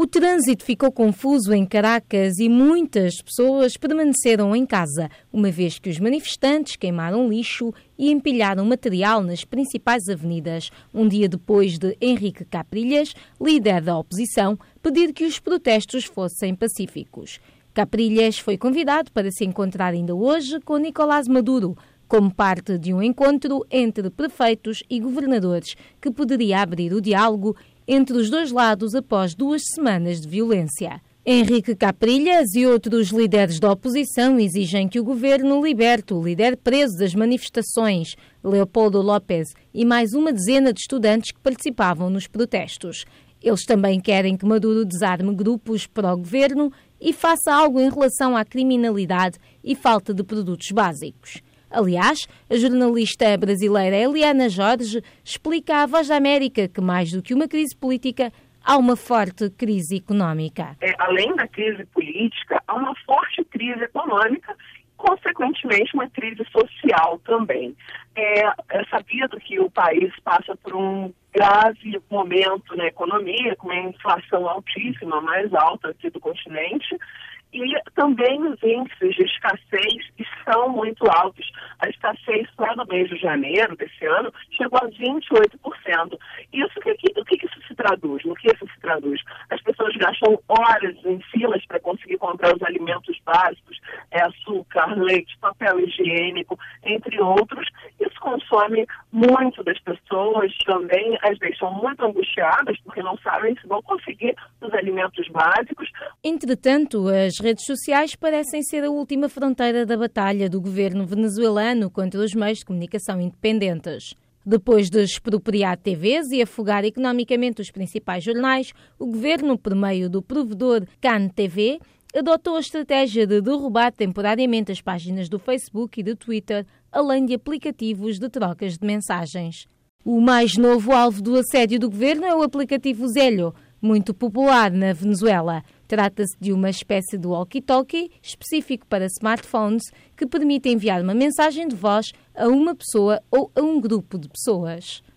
trânsito ficou confuso em Caracas e muitas pessoas permaneceram em casa, uma vez que os manifestantes queimaram lixo e empilharam material nas principais avenidas, um dia depois de Henrique Caprilhas, líder da oposição, pedir que os protestos fossem pacíficos. Caprilhas foi convidado para se encontrar ainda hoje com Nicolás Maduro, como parte de um encontro entre prefeitos e governadores que poderia abrir o diálogo entre os dois lados após 2 semanas de violência. Henrique Caprilhas e outros líderes da oposição exigem que o governo liberte o líder preso das manifestações, Leopoldo López, e mais uma dezena de estudantes que participavam nos protestos. Eles também querem que Maduro desarme grupos pró-governo e faça algo em relação à criminalidade e falta de produtos básicos. Aliás, a jornalista brasileira Eliana Jorge explica à Voz da América que, mais do que uma crise política, há uma forte crise económica. Além da crise política, há uma forte crise econômica, consequentemente uma crise social também. É sabido que o país passa por um grave momento na economia, com uma inflação altíssima, mais alta aqui do continente, e também os índices de escassez são muito altos. A escassez só no mês de janeiro desse ano chegou a 28%. Isso, o que isso se traduz? No que isso se traduz? As pessoas gastam horas em filas para conseguir comprar os alimentos básicos, açúcar, leite, papel higiênico, entre outros. Isso consome muito das pessoas, também as deixam muito angustiadas porque não sabem se vão conseguir os alimentos básicos. Entretanto, as redes sociais parecem ser a última fronteira da batalha do governo venezuelano contra os meios de comunicação independentes. Depois de expropriar TVs e afogar economicamente os principais jornais, o governo, por meio do provedor CAN TV, adotou a estratégia de derrubar temporariamente as páginas do Facebook e do Twitter, além de aplicativos de trocas de mensagens. O mais novo alvo do assédio do governo é o aplicativo Zello, muito popular na Venezuela. Trata-se de uma espécie de walkie-talkie específico para smartphones que permite enviar uma mensagem de voz a uma pessoa ou a um grupo de pessoas.